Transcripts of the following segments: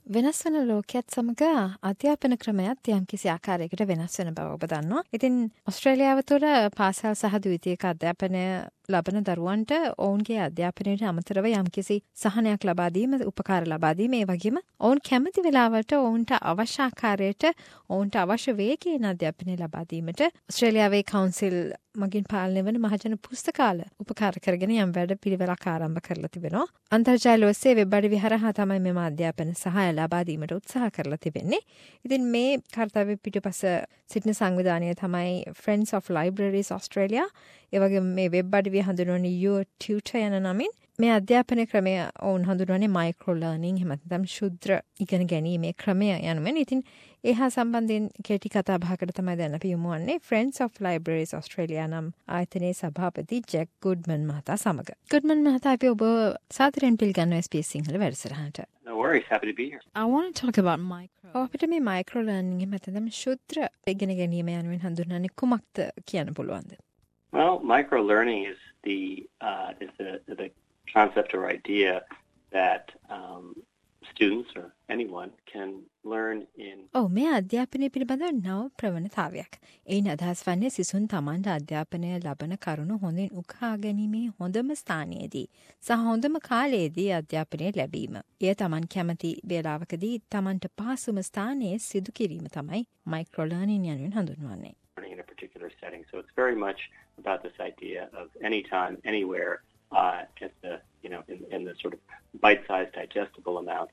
වෙනස් වෙන ලෝකයක් සමග අධ්‍යාපන ක්‍රමයත් යම්කිසි ආකාරයකට වෙනස් වෙන බව ඔබ දන්නවා. ඉතින් ඔස්ට්‍රේලියාව තුළ පාසල් සහ ද්විතීයික අධ්‍යාපනය ලබන දරුවන්ට ඔවුන්ගේ අධ්‍යාපනයට අමතරව යම්කිසි සහනයක් ලබා දීම, උපකාර ලබා දීම, ඒ වගේම ඔවුන් කැමති වෙලාවට ඔවුන්ට අවශ්‍ය ආකාරයට ඔවුන්ට අවශ්‍ය වේගයෙන් අධ්‍යාපනය ලබා දීමට ඔස්ට්‍රේලියාවේ කවුන්සිල් මගින් පාලනය වන මහජන පුස්තකාල උපකාර කරගෙන යම් වැඩ පිළිවෙලක් ආරම්භ කරලා තිබෙනවා. අන්තර්ජාලය ඔස්සේ වෙබ් අඩවි හරහා තමයි මෙම අධ්‍යාපන සහාය ලබා දීමට උත්සාහ කරලා තිබෙන්නේ. ඉතින් මේ කර්තව්‍ය පිටුපස සිටින සංවිධානය තමයි Friends of Libraries Australia. ඒ වගේම මේ වෙබ් අඩවිය හඳුන්වන්නේ Your Tutor යන නමින්. මේ අධ්‍යාපන ක්‍රමය ඔවුන් හඳුන්වන්නේ මයික්‍රෝ ලර්නින්, එහෙම නැත්නම් ශුද්‍ර ඉගෙන ගැනීමේ ක්‍රමය යනුවෙන්. ඉතින් ඒ හා සම්බන්ධයෙන් කෙටි කතා බහකට තමයි දැන් අපි යමු වන්නේ Friends of Libraries Australia නම් ආයතනයේ සභාපති ජැක් ගුඩ්මන් මහතා සමග. ගුඩ්මන් මහතා අපි ඔබ සාදරයෙන් පිළිගන්නවා SBS Sinhala වැඩසටහනට. No worries, happy to be here. I want to talk about micro. අපිට මේ මයික්‍රෝ ලර්නින් එහෙම නැත්නම් ශුද්‍ර ඉගෙන ගැනීම යනුවෙන් හඳුන්වන්නේ කුමක්ද කියන්න පුළුවන්ද? Well, micro learning is the concept or idea that students or anyone can learn in. මේ අධ්‍යාපනය පිළිබඳව නව ප්‍රවණතාවයක්. එයින් අදහස් වන්නේ සිසුන් තමන්ට අධ්‍යාපනය ලබන කරුණු හොඳින් උකහා ගැනීමේ හොඳම ස්ථානයේදී සහ හොඳම කාලයේදී අධ්‍යාපනය ලැබීම. එය තමන් කැමති වේලාවකදී තමන්ට පහසුම ස්ථානයේ සිදු කිරීම තමයි මයික්‍රෝ ලර්නින් යනුවෙන් හඳුන්වන්නේ. In a particular setting, so it's very much about this idea of anytime, anywhere, at the in the sort of bite-sized, digestible amounts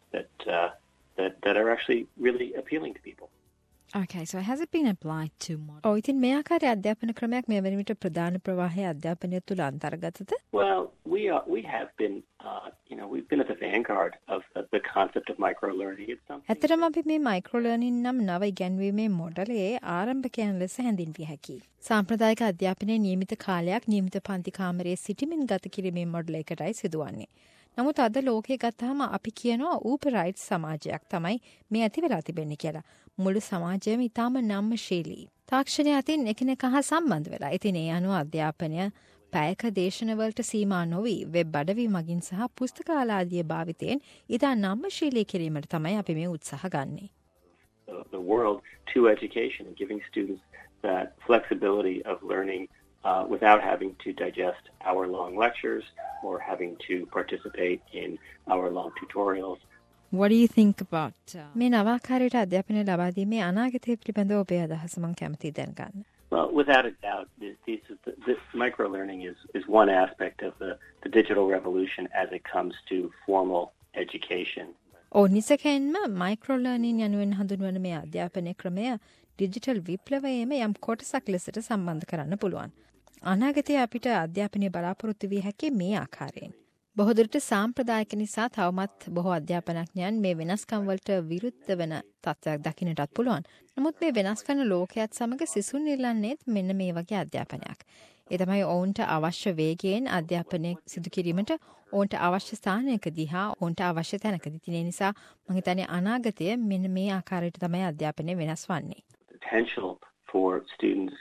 that are actually really appealing to people. Okay, so has it been applied to modern? ඉතින් මේ ආකාරයේ අධ්‍යාපන ක්‍රමයක් මේ වෙන විට ප්‍රධාන ප්‍රවාහයේ අධ්‍යාපනය තුළ අන්තර්ගතද? Well, we have been, we've been at the vanguard of the concept of microlearning. It's something. ඇත්තටම අපි මේ මයික්‍රෝ ලර්නින් නම් නව ඉගැන්වීමේ මොඩලයේ ආරම්භකයන් ලෙස හැඳින්විය හැකියි. සාම්ප්‍රදායික අධ්‍යාපනයේ නියමිත කාලයක් නියමිත පන්ති කාමරයේ සිටීමෙන් ගත කිරීමේ මොඩල එකටයි සිදුවන්නේ. නමුත් අද ලෝකයේ ගත්තාම අපි කියනවා ඌබර් රයිට්ස් සමාජයක් තමයි මේ ඇති වෙලා තිබෙන්නේ කියලා. මුළු සමාජයම ඊටාම නම්‍යශීලී. තාක්ෂණය අතින් එකිනෙක හා සම්බන්ධ වෙලා. ඉතින් ඒ අනුව අධ්‍යාපනය පැයක දේශනවලට සීමා නොවි වෙබ් අඩවි මගින් සහ පුස්තකාලාදිය භාවිතයෙන් ඉතා නම්‍යශීලී කිරීමට තමයි අපි මේ උත්සාහ ගන්නේ. The world to education and giving students that flexibility of learning without having to digest hour-long lectures or having to participate in hour-long tutorials. What do you think about මේ නවාකාරයට අධ්‍යාපනය ලබා දීමේ අනාගතය පිළිබඳව ඔබේ අදහස මම කැමතියි දැනගන්න. Well, without a doubt, this microlearning is one aspect of the digital revolution as it comes to formal education. නිසකෙන්ම මයික්‍රෝ ලර්නින් යනුවෙන් හඳුන්වන මේ අධ්‍යාපනය ක්‍රමය ඩිජිටල් විප්ලවයේම යම් කොටසක් ලෙසට සම්බන්ධ කරන්න පුළුවන්. අනාගතයේ අපිට අධ්‍යාපනය බලාපොරොත්තු විය හැකි මේ ආකාරයෙන්. බොහෝ දුරට සාම්ප්‍රදායික නිසා තවමත් බොහෝ අධ්‍යාපනඥයන් මේ වෙනස්කම් වලට විරුද්ධ වෙන තත්ත්වයක් දකින්නටත් පුළුවන්. නමුත් මේ වෙනස් වෙන ලෝකයක් සමග සිසුන් ඉල්ලන්නේත් මෙන්න මේ වගේ අධ්‍යාපනයක්. ඒ තමයි ඔවුන්ට අවශ්‍ය වේගයෙන් අධ්‍යාපනය සිදු කිරීමට ඔවුන්ට අවශ්‍ය ස්ථානයකදී හා ඔවුන්ට අවශ්‍ය තැනකදී තියෙන නිසා මම හිතන්නේ අනාගතය මෙන්න මේ ආකාරයට තමයි අධ්‍යාපනය වෙනස් වන්නේ. Potential for students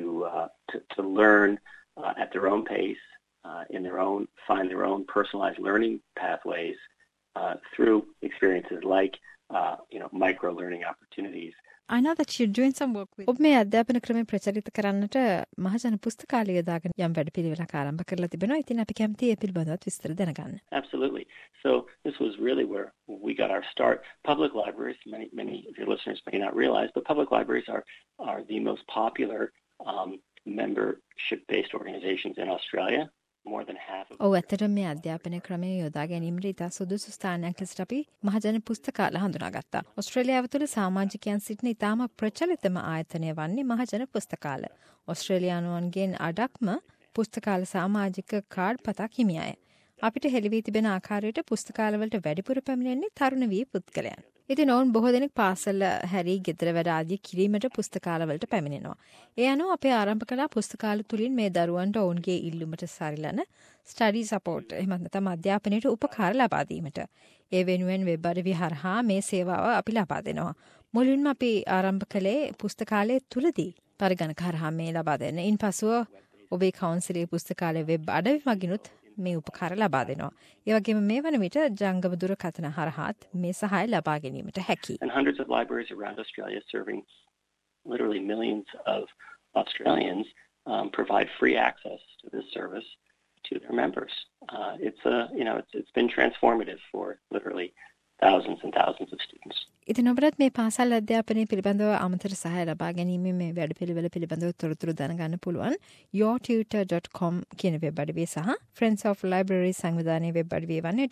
to learn at their own pace, find their own personalized learning pathways through experiences like micro learning opportunities. I know that you're doing some work with. ඔබ මේ අධ්‍යාපන ක්‍රමය ප්‍රචලිත කරන්නට මහජන පුස්තකාලය යොදාගෙන යම් වැඩපිළිවෙලක් ආරම්භ කරලා තිබෙනවා. ඉතින් අපි කැමතියි ඒ පිළිබඳවත් විස්තර දැනගන්න. Absolutely. So this was really where we got our start. Public libraries, many of your listeners may not realize, but public libraries are the most popular membership-based organizations in Australia. More than half of. ඇත්තටම මේ අධ්‍යාපන ක්‍රමය යොදා ගැනීමට ඉතා සුදුසු ස්ථානයක් ලෙසට අපි මහජන පුස්තකාල හඳුනාගත්තා. ඔස්ට්‍රේලියාව තුළ සමාජිකයන් සිටින ඉතාම ප්‍රචලිතම ආයතනය වන්නේ මහජන පුස්තකාල. ඔස්ට්‍රේලියානුවන්ගෙන් අඩක්ම පුස්තකාල සමාජික කාඩ් පතක් හිමි අය. අපිට හෙළිවී තිබෙන ආකාරයට පුස්තකාලවලට වැඩිපුර පැමිණෙන්නේ තරුණ වී පුද්ගලයන්. ඉතින් ඔවුන් බොහෝ දෙනෙක් පාසල හැරී ගෙදර වැඩ ආදී කිරීමට පුස්තකාලවලට පැමිණෙනවා. ඒ අනුව අපේ ආරම්භ කළ පුස්තකාල තුලින් මේ දරුවන්ට ඔවුන්ගේ ඉල්ලුමට සරිලන ස්ටඩි සපෝට් එහෙම නැත්නම් අධ්‍යාපනයට උපකාර ලබා දීමට. ඒ වෙනුවෙන් වෙබ් අඩවි හරහා මේ සේවාව අපි ලබා දෙනවා. මුලින්ම අපි ආරම්භ කළේ පුස්තකාලය තුලදී පරිගණක හරහා මේ ලබා දෙන්න. ඉන්පසුව ඔබේ කවුන්සිලේ පුස්තකාලයේ වෙබ් අඩවි මගිනුත් මේ උපකාර ලබා දෙනවා. ඒ වගේම මේ වන විට ජංගම දුරකථන හරහාත් මේ සහාය ලබා ගැනීමට හැකි. And hundreds of libraries around Australia serving literally millions of Australians provide free access to this service to their members. It's been transformative for literally thousands and thousands of students. ඉතින් ඔබට මේ පාසල් අධ්‍යාපනය පිළිබඳව අමතර සහාය ලබා ගැනීම මේ වැඩපිළිවෙල පිළිබඳව තොරතුරු දැනගන්න පුළුවන් yourtutor.com කියන වෙබ් අඩවිය සහ Friends of Library සංවිධානයේ වෙබ් අඩවිය වන්නේ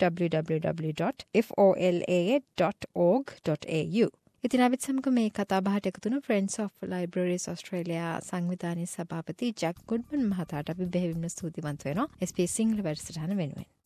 www.fola.org.au. ඉතින් අපිත් සමග මේ කතා බහට එකතු වුණු Friends of Libraries Australia සංවිධානයේ සභාපති ජැක් ගුඩ්මන් මහතාට අපි බෙහෙවින්ම ස්තුතිවන්ත වෙනවා SBS සිංහල වැඩසටහන වෙනුවෙන්.